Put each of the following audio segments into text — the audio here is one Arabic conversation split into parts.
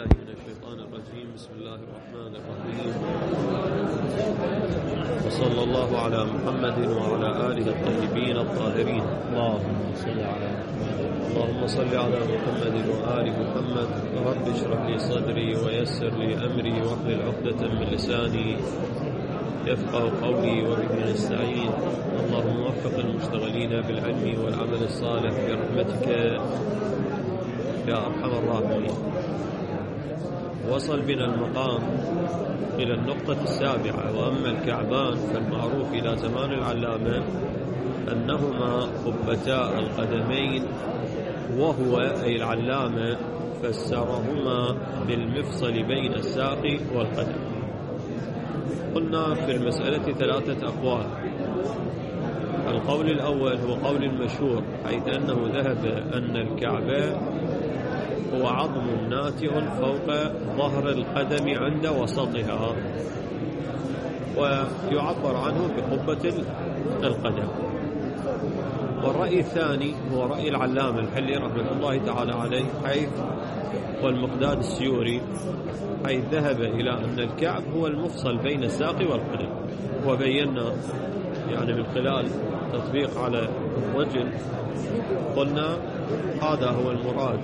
بالله من الشيطان الرجيم. بسم الله الرحمن الرحيم، وصلى الله على محمد وعلى آله الطيبين الطاهرين. اللهم صل على محمد وآل محمد. رب اشرح لي صدري ويسر لي أمري واحلل عقدة من لساني يفقه قولي وبه نستعين. اللهم وفق المشتغلين بالعلم والعمل الصالح برحمتك يا أرحم الراحمين. وصل بنا المقام إلى النقطة السابعة. وأما الكعبان فالمعروف إلى زمان العلامة أنهما قبتا القدمين، وهو أي العلامة فسرهما بالمفصل بين الساق والقدم. قلنا في المسألة ثلاثة أقوال. القول الأول هو قول المشهور، حيث أنه ذهب أن الكعبة هو عظم ناتئ فوق ظهر القدم عند وسطها، ويعبر عنه بقبة القدم. والرأي الثاني هو رأي العلامة الحلي رحمة الله تعالى عليه، حيث والمقداد السيوري، حيث ذهب إلى أن الكعب هو المفصل بين الساق والقدم. وبينا يعني من خلال تطبيق على الرجل قلنا هذا هو المراد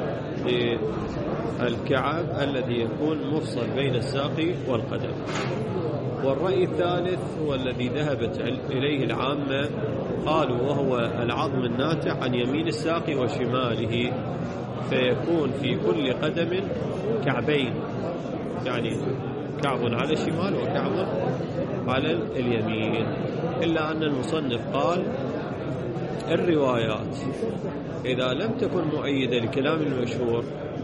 بالكعب الذي يكون مفصل بين الساق والقدم. والرأي الثالث هو الذي ذهبت إليه العامة، قالوا وهو العظم الناتئ عن يمين الساق وشماله، فيكون في كل قدم كعبين، يعني كعب على الشمال وكعب على اليمين. إلا أن المصنف قال الروايات إذا لم تكن مؤيدة لكلام المشهور،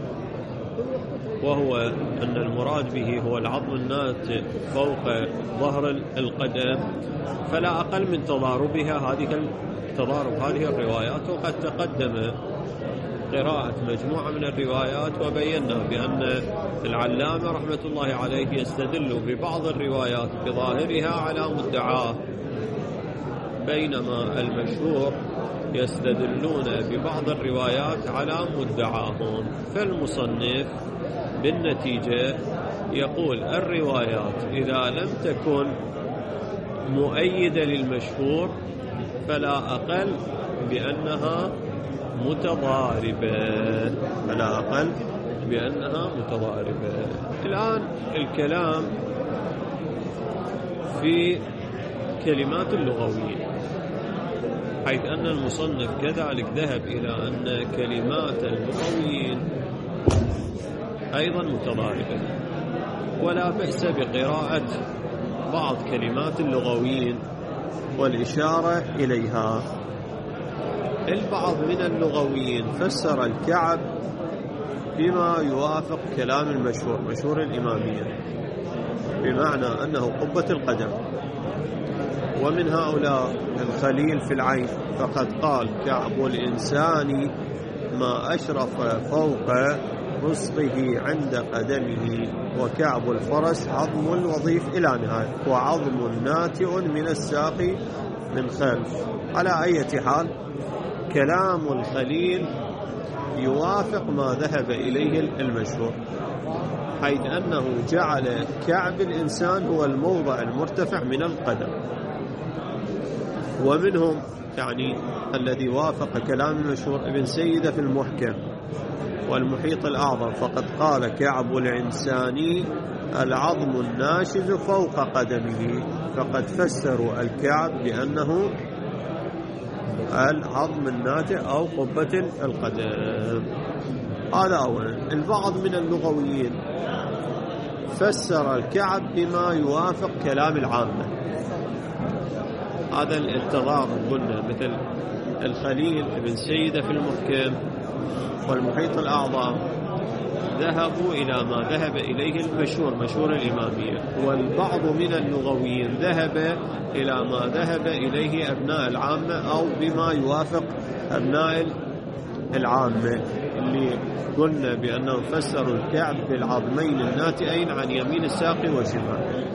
وهو أن المراد به هو العظم الناتئ فوق ظهر القدم، فلا أقل من تضارب هذه الروايات. وقد تقدم قراءة مجموعة من الروايات، وبينا بأن العلامة رحمة الله عليه يستدل ببعض الروايات بظاهرها على مدعاه، بينما المشهور يستدلون ببعض الروايات على مدعاهم. فالمصنف بالنتيجة يقول الروايات إذا لم تكن مؤيدة للمشهور فلا أقل بأنها متضاربة، الآن الكلام في كلمات اللغويين، حيث أن المصنف كذلك ذهب إلى أن كلمات اللغويين أيضا متضاربة، ولا بأس بقراءة بعض كلمات اللغويين والإشارة إليها. البعض من اللغويين فسر الكعب بما يوافق كلام المشهور، مشهور الإمامية، بمعنى أنه قبة القدم. ومن هؤلاء الخليل في العين، فقد قال كعب الإنسان ما أشرف فوق رسغه عند قدمه، وكعب الفرس عظم الوظيف إلى نهاية، وعظم ناتئ من الساق من خلف. على أي حال كلام الخليل يوافق ما ذهب إليه المشهور، حيث أنه جعل كعب الإنسان هو الموضع المرتفع من القدم. ومنهم يعني الذي وافق كلام المشهور ابن سيدة في المحكم والمحيط الأعظم، فقد قال كعب الإنسان العظم الناشز فوق قدمه، فقد فسروا الكعب بأنه العظم الناتئ أو قبة القدم. هذا أولا. البعض من اللغويين فسر الكعب بما يوافق كلام العامة، هذا التضارب قلنا، مثل الخليل ابن سيدة في المحكم والمحيط الأعظم ذهبوا إلى ما ذهب إليه المشهور، مشهور الإمامية. والبعض من اللغويين ذهب إلى ما ذهب إليه أبناء العامة أو بما يوافق أبناء العامة، اللي قلنا بأنهم فسروا الكعب بالعظمين الناتئين عن يمين الساق وشمال.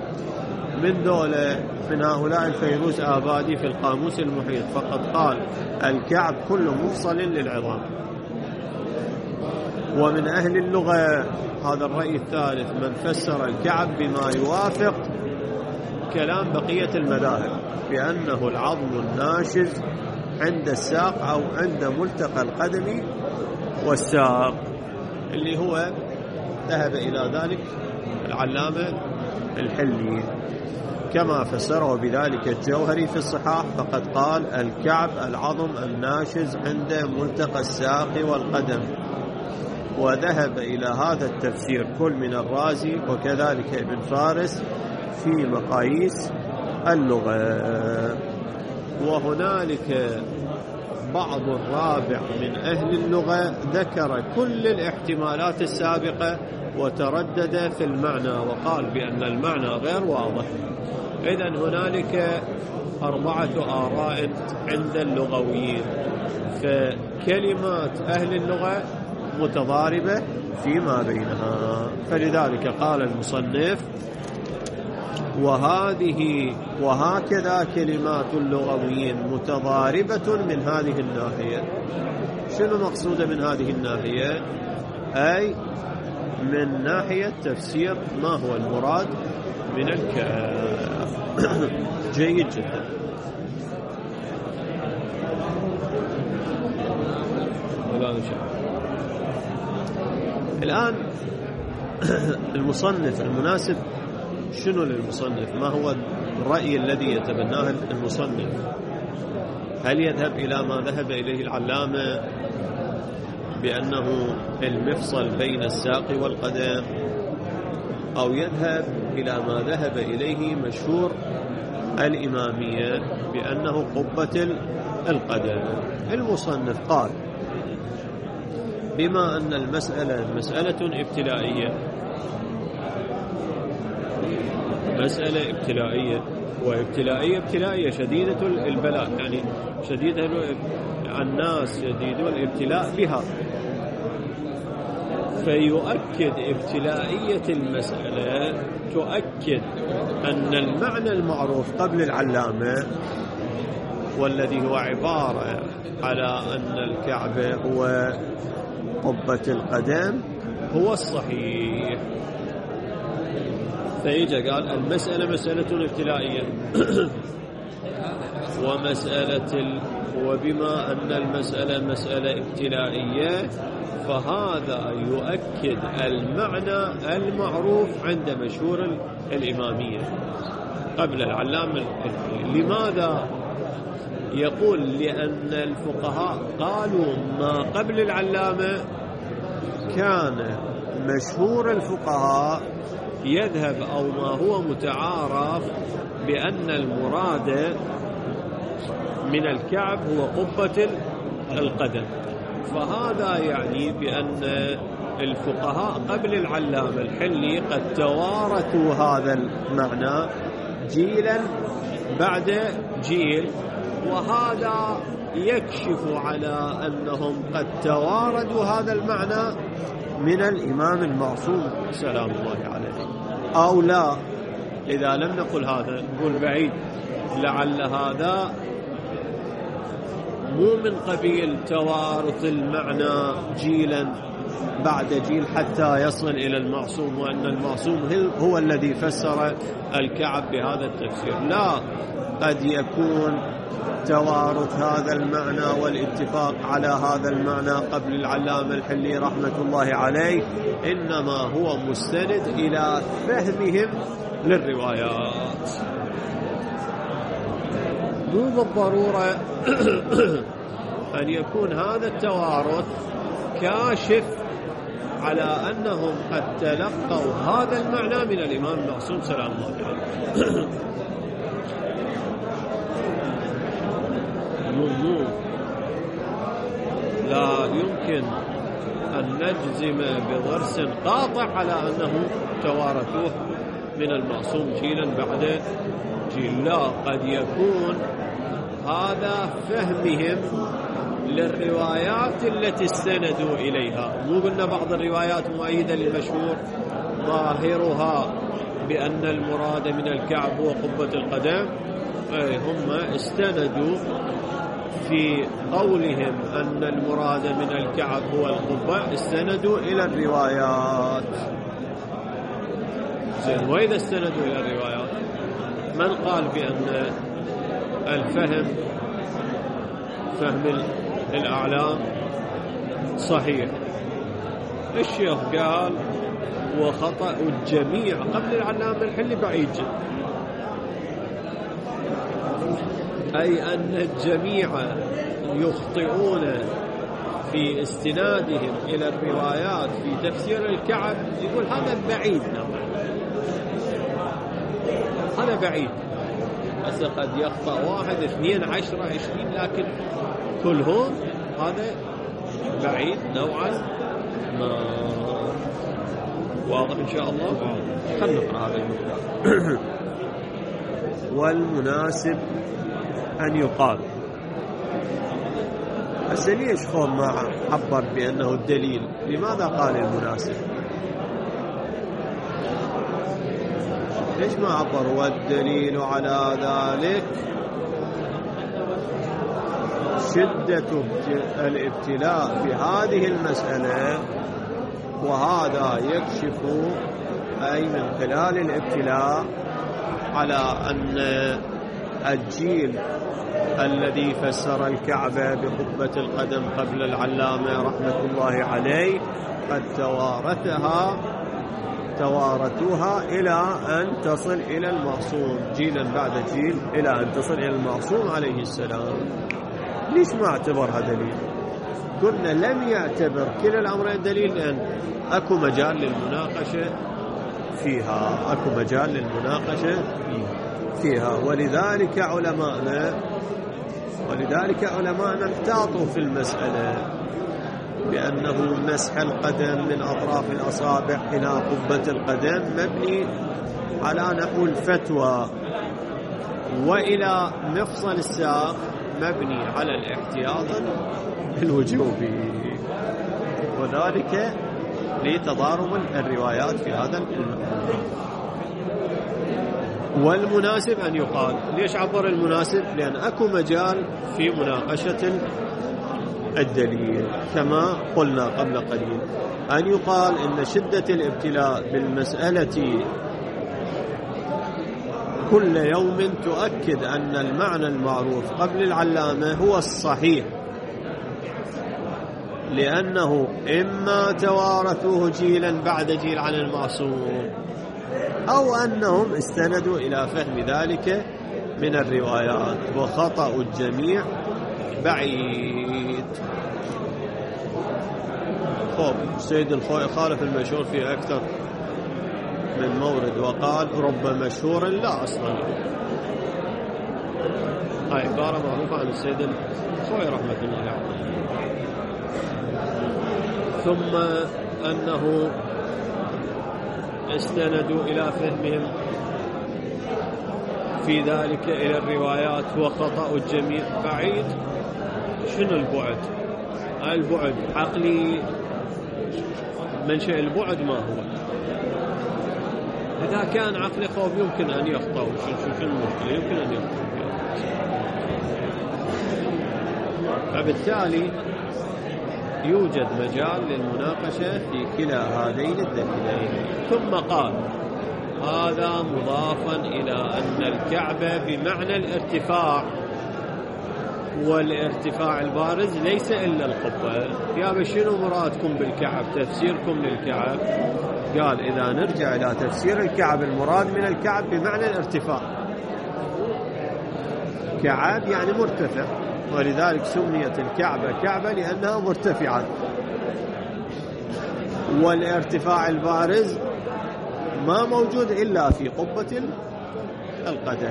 من هؤلاء الفيروز آبادي في القاموس المحيط، فقد قال الكعب كل مفصل للعظام. ومن أهل اللغة هذا الرأي الثالث من فسر الكعب بما يوافق كلام بقية المذاهب بأنه العظم الناشز عند الساق أو عند ملتقى القدم والساق، اللي هو ذهب إلى ذلك العلامة الحلي، كما فسره بذلك الجوهري في الصحاح، فقد قال الكعب العظم الناشز عند ملتقى الساق والقدم. وذهب إلى هذا التفسير كل من الرازي وكذلك ابن فارس في مقاييس اللغة. وهنالك بعض الرابع من أهل اللغة ذكر كل الاحتمالات السابقة وتردد في المعنى وقال بأن المعنى غير واضح. إذن هنالك 4 آراء عند اللغويين، فكلمات أهل اللغة متضاربة فيما بينها، فلذلك قال المصنف وهكذا كلمات اللغويين متضاربة من هذه الناحية. شنو مقصود من هذه الناحية؟ أي من ناحية تفسير ما هو المراد من الكاف. جيد جدا. الآن المصنف المناسب شنو للمصنف؟ ما هو الرأي الذي يتبناه المصنف؟ هل يذهب إلى ما ذهب إليه العلامة بأنه المفصل بين الساق والقدم، أو يذهب إلى ما ذهب إليه مشهور الإمامية بأنه قبة القدم؟ المصنف قال بما أن المسألة مسألة ابتلائية، مسألة ابتلائية، ابتلائية شديدة البلاء، يعني شديدة الناس شديد الابتلاء بها، فيؤكد ابتلائية المسألة تؤكد أن المعنى المعروف قبل العلامة والذي هو عبارة على أن الكعبة هو قبة القدم هو الصحيح. فيجي قال المسألة مسألة ابتلائية وبما أن المسألة مسألة ابتلائية فهذا يؤكد المعنى المعروف عند مشهور الإمامية قبل العلامة. لماذا؟ يقول لأن الفقهاء قالوا ما قبل العلامة كان مشهور الفقهاء يذهب أو ما هو متعارف بأن المراد من الكعب هو قبة القدم، فهذا يعني بأن الفقهاء قبل العلامة الحلي قد توارثوا هذا المعنى جيلا بعد جيل، وهذا يكشف على أنهم قد تواردوا هذا المعنى من الإمام المعصوم سلام الله عليه، أو لا. إذا لم نقل هذا نقول بعيد، لعل هذا مو من قبيل توارث المعنى جيلا بعد جيل حتى يصل إلى المعصوم، وأن المعصوم هو الذي فسر الكعب بهذا التفسير. لا، قد يكون توارث هذا المعنى والاتفاق على هذا المعنى قبل العلامة الحلي رحمة الله عليه إنما هو مستند إلى فهمهم للروايات، مو بالضرورة أن يكون هذا التوارث كاشف على أنهم قد تلقوا هذا المعنى من الإمام المعصوم سلام الله عليه. لا يمكن أن نجزم بضرس قاطع على أنه توارثوه من المعصوم جيلا بعد جيل، لا، قد يكون هذا فهمهم للروايات التي استندوا إليها. مو قلنا بعض الروايات مؤيدة للمشهور ظاهرها بأن المراد من الكعب هو قبة القدم، هم استندوا في قولهم أن المراد من الكعب هو القبة استندوا إلى الروايات. زين، وإذا استندوا إلى الروايات من قال بأن فهم الأعلام صحيح؟ الشيخ قال وخطأ الجميع قبل العلامة الحلي بعيد جدا، أي أن الجميع يخطئون في استنادهم إلى الروايات في تفسير الكعب. يقول هذا بعيد، هذا بعيد. بس قد يخطأ 1 2 10 20، لكن كلهم هذا بعيد نوعا ما. واضح إن شاء الله؟ خلنا نقرأ هذا المقدار. والمناسب أن يقال. بس ليش خوم ما عبر بأنه الدليل؟ لماذا قال المناسب؟ ليش ما عبر والدليل على ذلك شدة الابتلاء بهذه المسألة، وهذا يكشف أي من خلال الابتلاء على أن الجيل الذي فسر الكعبة بقبة القدم قبل العلامة رحمة الله عليه قد توارثوها إلى أن تصل إلى المعصوم، جيلا بعد جيل إلى أن تصل إلى المعصوم عليه السلام. ليش ما اعتبرها دليل؟ قلنا لم يعتبر كلا الأمرين دليل، لأن أكو مجال للمناقشة فيها. ولذلك علماءنا احتاطوا في المسألة بأنه مسح القدم من أطراف الأصابع إلى قبة القدم مبني على نحو الفتوى، وإلى مفصل الساق مبني على الاحتياط الوجوبي، وذلك لتضارب الروايات في هذا المعنى. والمناسب أن يقال. ليش عبر المناسب؟ لأن أكو مجال في مناقشة الدليل كما قلنا قبل قليل، أن يقال إن شدة الابتلاء بالمسألة كل يوم تؤكد أن المعنى المعروف قبل العلامة هو الصحيح، لأنه إما توارثوه جيلا بعد جيل عن المعصوم، أو أنهم استندوا إلى فهم ذلك من الروايات، وخطأ الجميع بعيد. السيد الخوئي خالف المشهور في أكثر من مورد وقال رب مشهور لا أصلا. هاي عبارة معروفة عن السيد الخوئي رحمة الله عليه. ثم أنه استندوا إلى فهمهم في ذلك إلى الروايات وخطأ الجميع بعيد. شنو البعد؟ البعد عقلي، منشأ البعد ما هو؟ إذا كان عقلي خوف يمكن أن يخطأ. شو المشكلة؟ يمكن أن يخطأ. فبالتالي يوجد مجال للمناقشة في كلا هذين الدليلين. ثم قال هذا مضافا إلى أن الكعبة بمعنى الارتفاع، والارتفاع البارز ليس إلا القبة. يا شنو مرادكم بالكعب؟ تفسيركم للكعب؟ قال إذا نرجع إلى تفسير الكعب المراد من الكعب بمعنى الارتفاع. كعب يعني مرتفع، ولذلك سميت الكعبة كعبة لأنها مرتفعة. والارتفاع البارز ما موجود إلا في قبة القدم.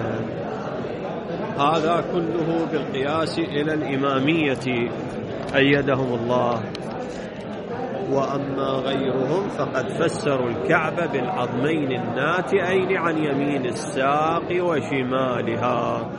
هذا كله بالقياس إلى الإمامية أيدهم الله. وأما غيرهم فقد فسروا الكعبة بالعظمين الناتئين عن يمين الساق وشمالها.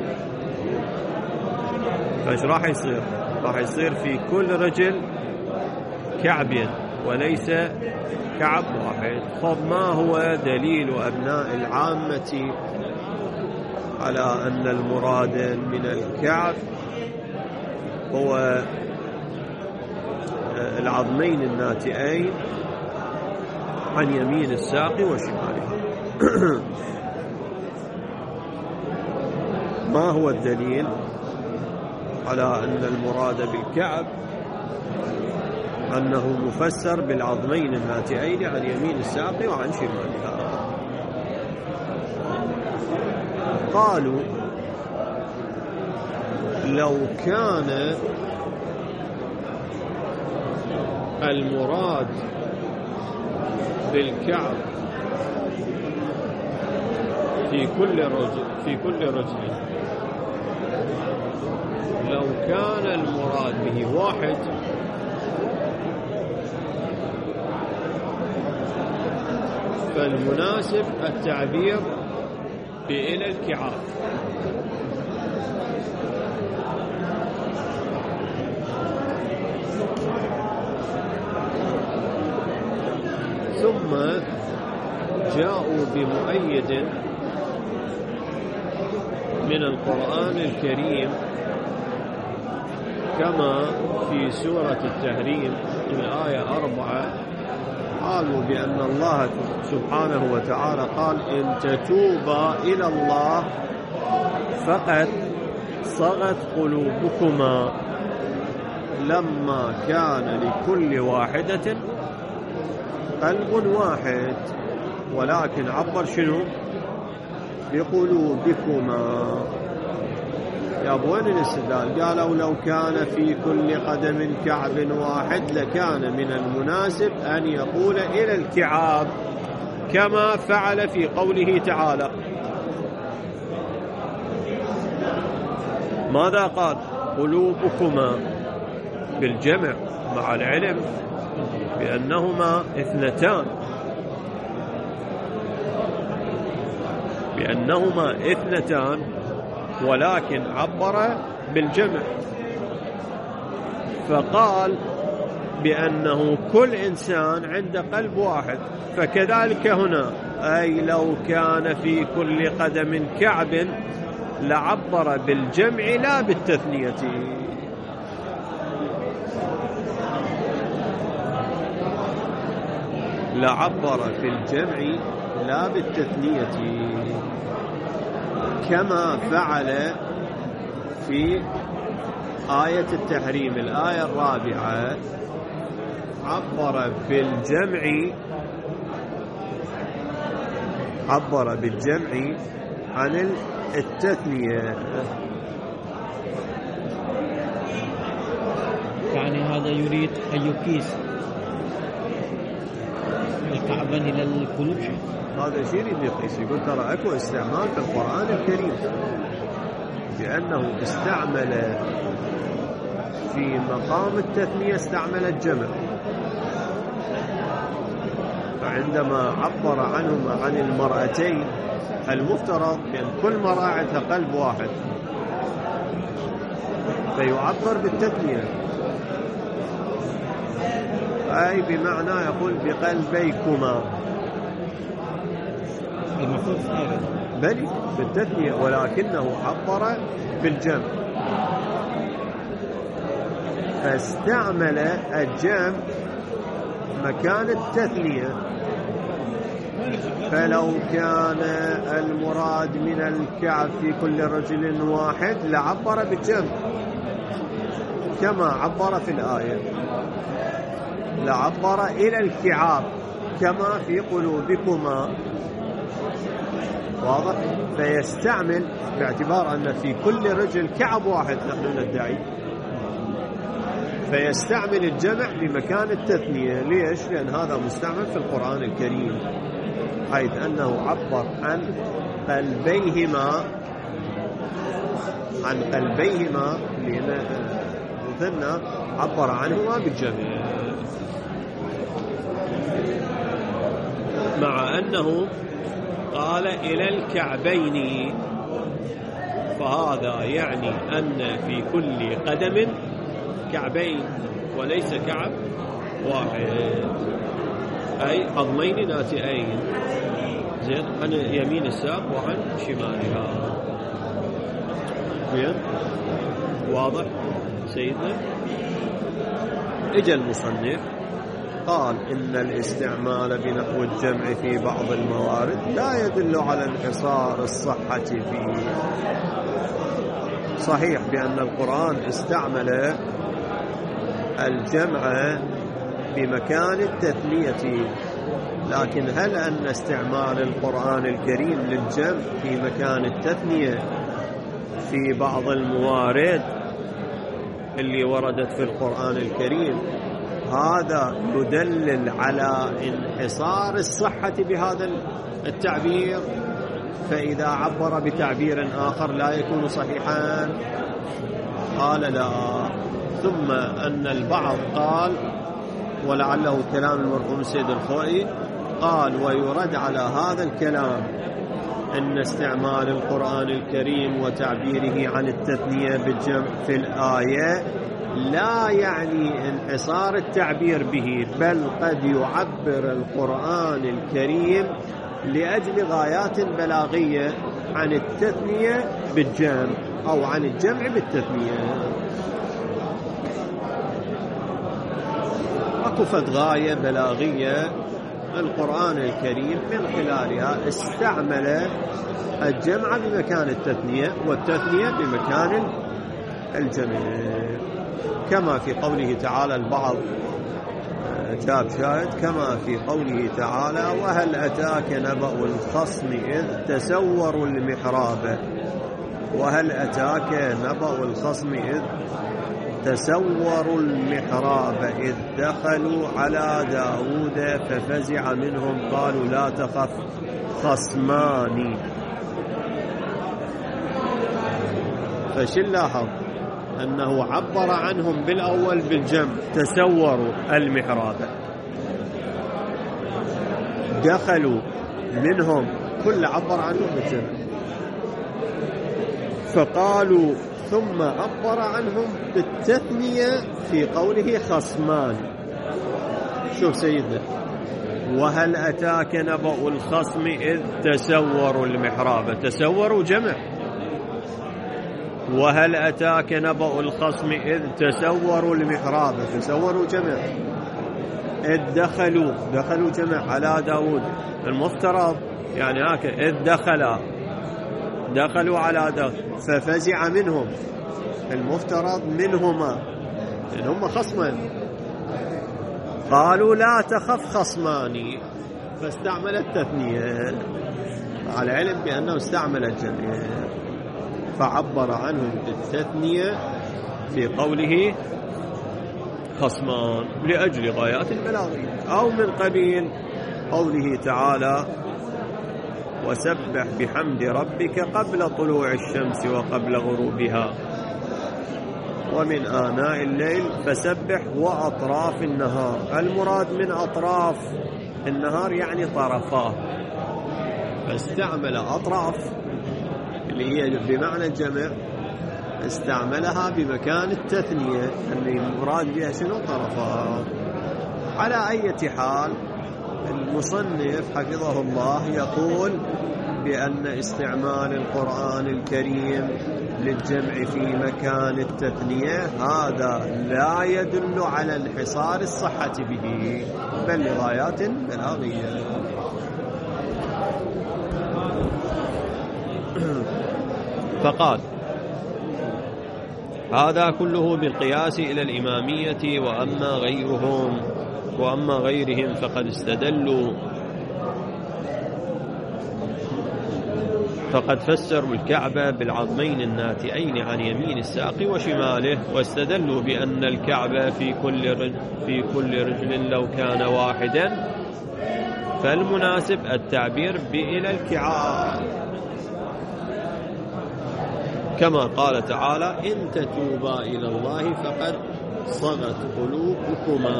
فايش راح يصير؟ راح يصير في كل رجل كعبين وليس كعب واحد. خب ما هو دليل أبناء العامة على أن المراد من الكعب هو العظمين الناتئين عن يمين الساق وشمالها. ما هو الدليل على أن المراد بالكعب أنه مفسر بالعظمين الناتئين عن يمين الساق وعن شمالها؟ قالوا لو كان المراد بالكعب في كل رجل لو كان المراد به واحد فالمناسب التعبير بإلى الكعاب، ثم جاءوا بمؤيد من القرآن الكريم كما في سورة التحريم الآية 4، قالوا بأن الله سبحانه وتعالى قال إن تتوبا إلى الله فقد صغت قلوبكما لما كان لكل واحدة قلب واحد، ولكن عبر شنو؟ بقلوبكما. يابون الاستدلال، قالوا لو كان في كل قدم كعب واحد لكان من المناسب أن يقول إلى الكعاب كما فعل في قوله تعالى. ماذا قال؟ قلوبكما بالجمع مع العلم بأنهما اثنتان، ولكن عبر بالجمع، فقال بأنه كل إنسان عنده قلب واحد، فكذلك هنا أي لو كان في كل قدم كعب لعبر بالجمع لا بالتثنية. لعبر في الجمع لا بالتثنية كما فعل في آية التحريم الآية 4، عبر بالجمع عن التثنية. يعني هذا يريد أن يقيس الكعبين إلى القلوب. هذا شيء يريد يقيس، يقول ترى أكو استعمال في القرآن الكريم بأنه استعمل في مقام التثنية استعمل الجمع، فعندما عبر عنهما عن المرأتين المفترض بأن كل مرأة عندها قلب واحد فيعبر بالتثنية، أي بمعنى يقول بقلبيكما، المفروض بل بالتثنية، ولكنه عبر بالجمع فاستعمل الجمع مكان التثنية. فلو كان المراد من الكعب في كل رجل واحد لعبر بالجمع كما عبر في الآية، لعبر إلى الكعاب كما في قلوبكما، واضح؟ فيستعمل باعتبار أن في كل رجل كعب واحد نحن ندعي، فيستعمل الجمع بمكان التثنية. ليش؟ لأن هذا مستعمل في القرآن الكريم، حيث أنه عبر عن قلبيهما لأن مثلنا عبر عنهما بالجمع، مع أنه قال إلى الكعبين، فهذا يعني أن في كل قدم كعبين وليس كعب واحد، أي عظمين ناتئين، زين، عن يمين الساق وعن شمالها. زين، واضح؟ سيدنا اجى المصنف قال إن الاستعمال بنحو الجمع في بعض الموارد لا يدل على انحصار الصحة فيه. صحيح بأن القرآن استعمل الجمع بمكان التثنية، لكن هل أن استعمال القرآن الكريم للجمع في مكان التثنية في بعض الموارد اللي وردت في القرآن الكريم هذا يدلل على انحصار الصحة بهذا التعبير، فإذا عبر بتعبير آخر لا يكون صحيحا؟ قال لا. ثم أن البعض قال، ولعله كلام المرحوم السيد الخوئي، قال ويرد على هذا الكلام أن استعمال القرآن الكريم وتعبيره عن التثنية بالجمع في الآية لا يعني انحصار التعبير به، بل قد يعبر القرآن الكريم لأجل غايات بلاغية عن التثنية بالجمع أو عن الجمع بالتثنية. أكفت غاية بلاغية القرآن الكريم من خلالها استعمل الجمع بمكان التثنية والتثنية بمكان الجمع، كما في قوله تعالى. البعض جاب شاهد كما في قوله تعالى وهل أتاك نبأ الخصم إذ تسوروا المحراب. وهل أتاك نبأ الخصم إذ تسوروا المحراب إذ دخلوا على داود ففزع منهم قالوا لا تخف خصمان. فش لاحظ أنه عبر عنهم بالأول بالجمع تسوروا المحراب، دخلوا منهم كل عبر عنهم بالجمع، فقالوا ثم عبر عنهم بالتثنية في قوله خصمان. شوف سيدنا وهل أتاك نبأ الخصم إذ تسوروا المحراب، تسوروا جمع، وهل أتاك نبأ الخصم إذ تسوروا المحراب، تسوروا جمع، إذ دخلوا جمع على داود، المفترض يعني هكذا إذ دخلوا على داود ففزع منهم، المفترض منهما لأن هم خصمان، قالوا لا تخف خصماني، فاستعمل التثنية على علم بأنه استعمل الجمع، فعبر عنهم بالتثنية في قوله خصمان لأجل غايات البلاغية، أو من قبيل قوله تعالى وسبح بحمد ربك قبل طلوع الشمس وقبل غروبها ومن آناء الليل فسبح وأطراف النهار. المراد من أطراف النهار يعني طرفاه، فاستعمل أطراف اللي هي بمعنى الجمع، استعملها بمكان التثنية اللي المراد بها شنو؟ طرفاه. على أي حال المصنف حفظه الله يقول بأن استعمال القرآن الكريم للجمع في مكان التثنية هذا لا يدل على انحصار الصحة به، بل لغايات بلاغية. فقال هذا كله بالقياس إلى الإمامية، وأما غيرهم فقد فسروا الكعبة بالعظمين الناتئين عن يمين الساق وشماله، واستدلوا بأن الكعبة في كل رجل لو كان واحدا، فالمناسب التعبير بإلى الكعاب، كما قال تعالى إن تتوبا إلى الله فقد صغت قلوبكما،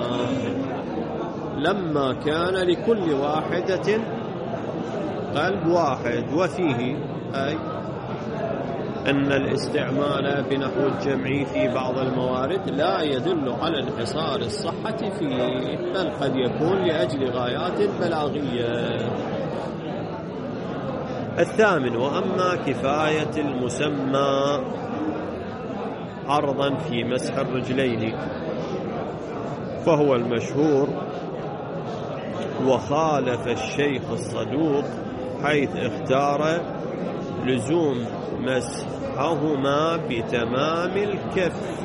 لما كان لكل واحدة قلب واحد. وفيه أي أن الاستعمال بنحو الجمع في بعض الموارد لا يدل على انحصار الصحة فيه، بل قد يكون لأجل غايات بلاغية. الثامن وأما كفاية المسمى عرضا في مسح الرجلين، فهو المشهور. وخالف الشيخ الصدوق حيث اختار لزوم مسحهما بتمام الكف.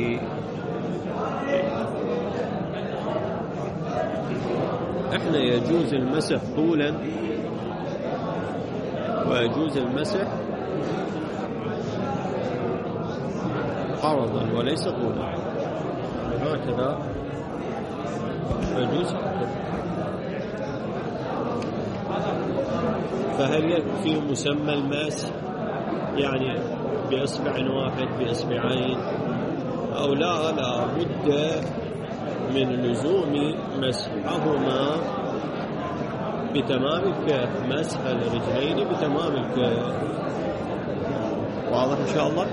احنا يجوز المسح طولا ويجوز المسح عرضا وليس طولا، هكذا يجوز. فهل يكفي مسمى المسح يعني بأصبع واحد بأصبعين أو لا بد من لزوم مسحهما بتمام الكف، مسح الرجلين بتمام الكف. واضح إن شاء الله؟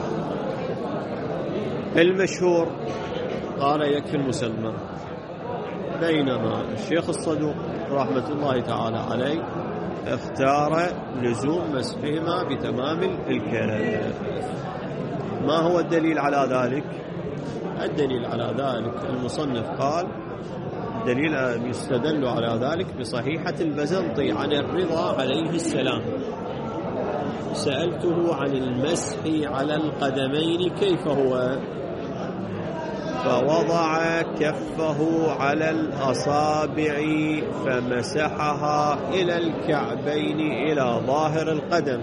المشهور قال يكفي المسمى، بينما الشيخ الصدوق رحمة الله تعالى عليه اختار لزوم مسحهما بتمام الكف. ما هو الدليل على ذلك؟ الدليل على ذلك المصنف قال دليل يستدل على ذلك بصحيحة البزنطي عن الرضا عليه السلام. سألته عن المسح على القدمين كيف هو، فوضع كفه على الأصابع فمسحها إلى الكعبين إلى ظاهر القدم،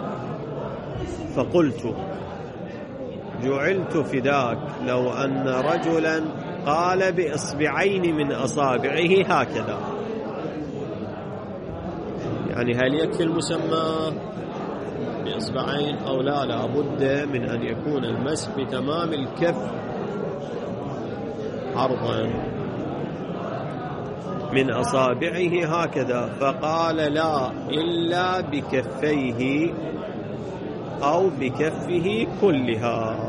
فقلت جعلت فداك لو أن رجلا قال بإصبعين من أصابعه هكذا. يعني هل يكفي المسمى بإصبعين أو لا بد من أن يكون المسح بتمام الكف عرضا من أصابعه هكذا. فقال لا إلا بكفيه أو بكفه كلها.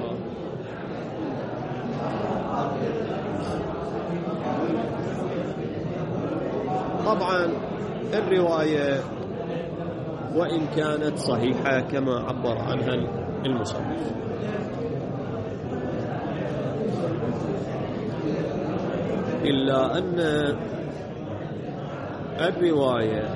طبعا الرواية وإن كانت صحيحة كما عبر عنها المصنف، إلا أن الرواية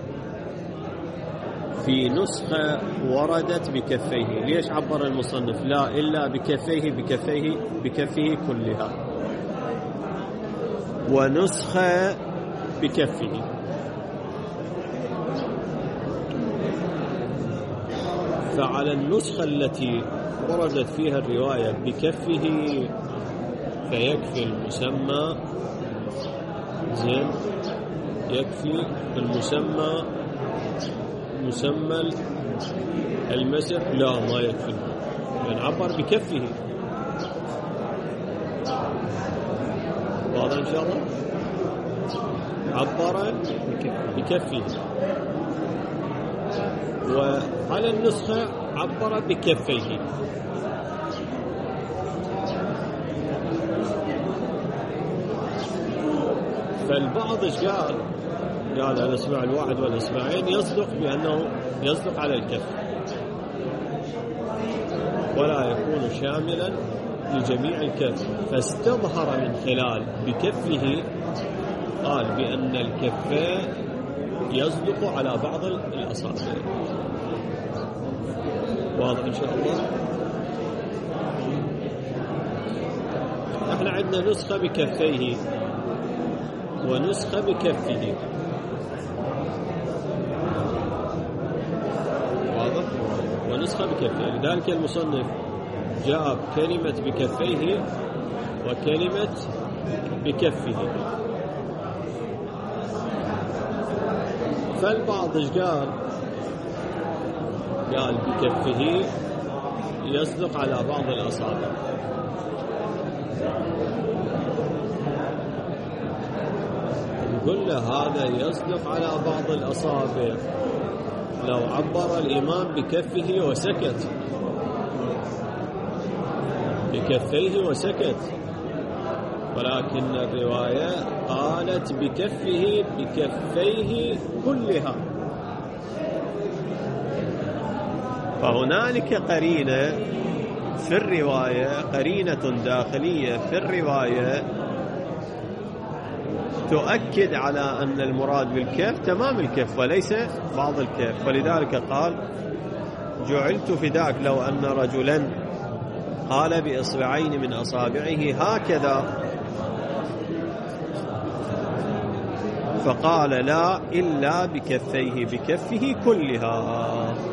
في نسخة وردت بكفيه. ليش عبر المصنف لا إلا بكفيه كلها، ونسخة بكفه؟ فعلى النسخة التي وردت فيها الرواية بكفه فيكفي المسمى، زين، يكفي المسمى مسمى المسح لا ما يكفي، يعني عبر بكفه. واضح إن شاء الله؟ عبر بكفه، وعلى النسخة عبر بكفيه. فالبعض قال الأصبع الواحد والأصبعين يصدق بأنه يصدق على الكف ولا يكون شاملا لجميع الكف، فاستظهر من خلال بكفه قال بأن الكفين يصدق على بعض الأصابع. واضح إن شاء الله؟ احنا عندنا نسخة بكفيه ونسخة بكفه. واضح؟ ونسخة بكفه، لذلك المصنف جاب كلمة بكفيه وكلمة بكفه. فالبعض قال بكفه يصدق على بعض الأصابع، نقول له هذا يصدق على بعض الأصابع لو عبر الإمام بكفه وسكت، بكفيه وسكت، ولكن الرواية قالت بكفيه بكفيه كلها. فهنالك قرينة في الرواية، قرينة داخلية في الرواية تؤكد على أن المراد بالكف تمام الكف وليس بعض الكف. ولذلك قال جعلت فداك لو أن رجلا قال بإصبعين من أصابعه هكذا، فقال لا إلا بكفيه بكفه كلها.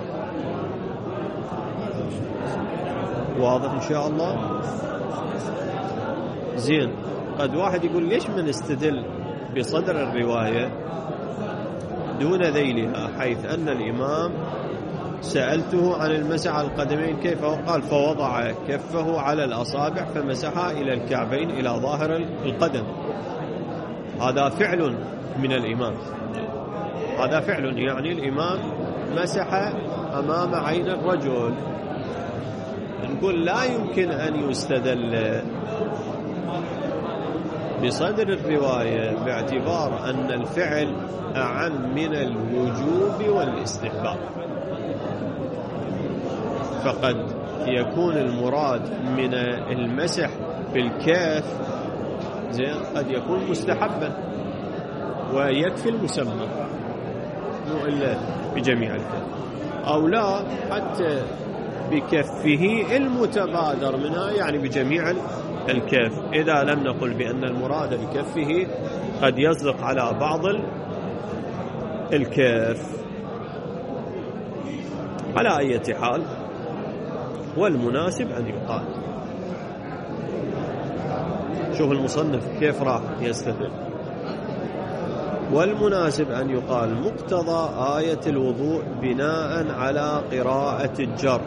واضح إن شاء الله؟ زين. قد واحد يقول ليش من استدل بصدر الرواية دون ذيلها، حيث أن الإمام سألته عن المسح على القدمين كيف، قال فوضع كفه على الأصابع فمسحها إلى الكعبين إلى ظاهر القدم. هذا فعل من الإمام، هذا فعل، يعني الإمام مسح أمام عين الرجل. نقول لا يمكن أن يستدل بصدر الرواية باعتبار أن الفعل أعم من الوجوب والاستحباب، فقد يكون المراد من المسح بالكاف زين قد يكون مستحبا ويكفي المسمى مو إلا بجميع الكاف، أو لا حتى بكفه المتبادر منها يعني بجميع الكاف، إذا لم نقل بأن المراد بكفه قد يصدق على بعض الكاف. على أي حال والمناسب أن يقال. شوف المصنف كيف راح يستدل. والمناسب أن يقال مقتضى آية الوضوء بناء على قراءة الجر.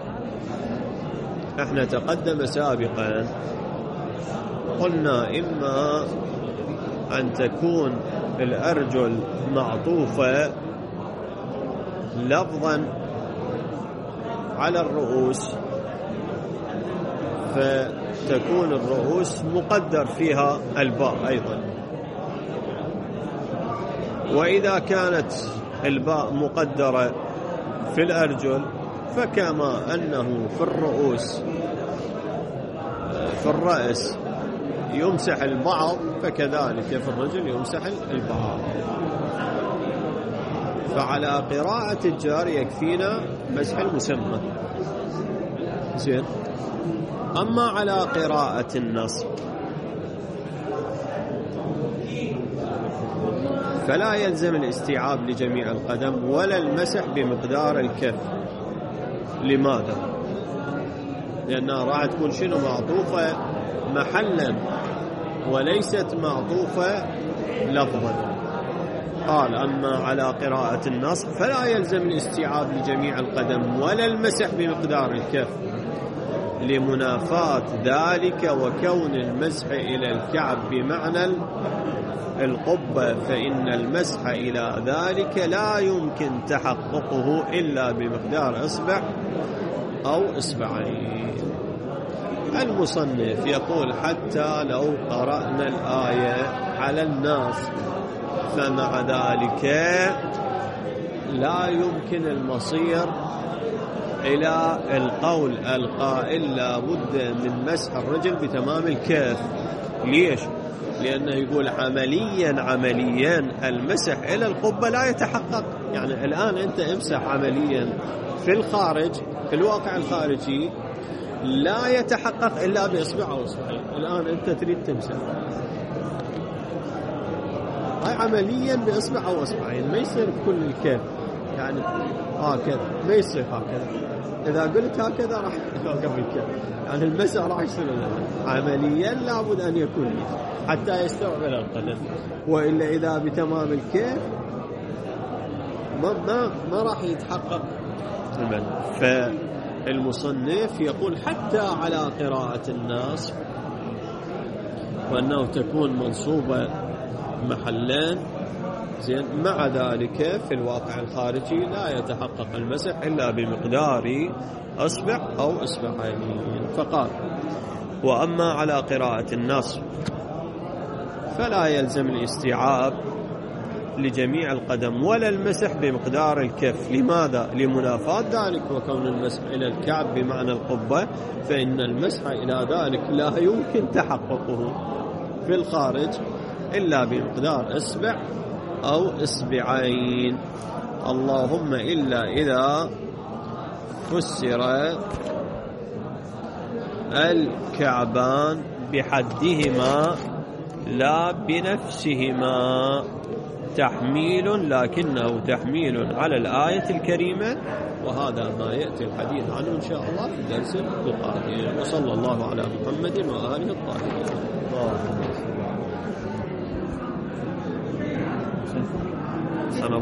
احنا تقدم سابقا قلنا إما أن تكون الأرجل معطوفة لفظا على الرؤوس فتكون الرؤوس مقدر فيها الباء أيضا، وإذا كانت الباء مقدرة في الأرجل فكما أنه في الرؤوس في الرأس يمسح البعض فكذلك في الرجل يمسح البعض. فعلى قراءة الجار يكفينا مسح المسمى زين. أما على قراءة النصب فلا يلزم الاستيعاب لجميع القدم ولا المسح بمقدار الكف. لماذا؟ لأنها راح تكون شنو معطوفة محلا وليست معطوفة لفظا. قال أما على قراءة النصب فلا يلزم الاستيعاب لجميع القدم ولا المسح بمقدار الكف لمنافاة ذلك وكون المسح إلى الكعب بمعنى القبة، فإن المسح إلى ذلك لا يمكن تحققه إلا بمقدار إصبع أو إصبعين. المصنف يقول حتى لو قرأنا الآية على الناس فمع ذلك لا يمكن المصير إلى القول القائل لا بد من مسح الرجل بتمام الكاف. ليش؟ لأنه يقول عمليا المسح إلى القبة لا يتحقق. يعني الآن أنت امسح عمليا في الخارج في الواقع الخارجي لا يتحقق إلا بإصبع أو إصبعين. الآن أنت تريد تمسح هاي عمليا بإصبع أو إصبعين، ما يصير بكل الكاف يعني هكذا، ما يصير هكذا. إذا قلت هكذا راح يوقف الكاف، يعني المسح راح يصير عمليا لابد أن يكون حتى يستوعب إلى القدم، وإلا إذا بتمام الكاف ما راح يتحقق. فالمصنف يقول حتى على قراءة النص وأنه تكون منصوبة محلان زين، مع ذلك في الواقع الخارجي لا يتحقق المسح إلا بمقدار أصبع أو إصبعين. فقال وأما على قراءة النص فلا يلزم الاستيعاب لجميع القدم، ولا المسح بمقدار الكف. لماذا؟ لمنافاة ذلك، وكون المسح إلى الكعب بمعنى القبة، فإن المسح إلى ذلك لا يمكن تحققه في الخارج إلا بمقدار إصبع أو إصبعين، اللهم إلا إذا فسر الكعبان بحدهما لا بنفسهما تحميل، لكنه تحميل على الآية الكريمة، وهذا ما يأتي الحديث عنه إن شاء الله في الدرس القادم. وصلى الله على محمد وآله الطاهرين.